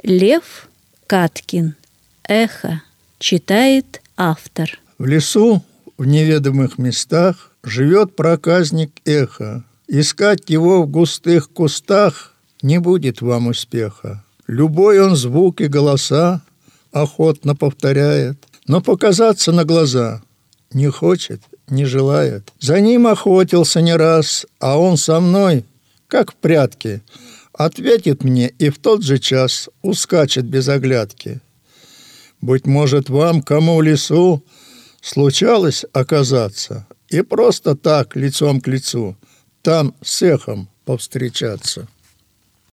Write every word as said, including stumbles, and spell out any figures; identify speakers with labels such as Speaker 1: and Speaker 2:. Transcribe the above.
Speaker 1: Лев Каткин. Эхо. Читает автор.
Speaker 2: В лесу, в неведомых местах, живет проказник Эхо. Искать его в густых кустах не будет вам успеха. Любой он звук и голоса охотно повторяет, но показаться на глаза не хочет, не желает. За ним охотился не раз, а он со мной, как в прятки, ответит мне и в тот же час ускачет без оглядки. Быть может, вам, кому в лесу случалось оказаться и просто так лицом к лицу там с эхом повстречаться.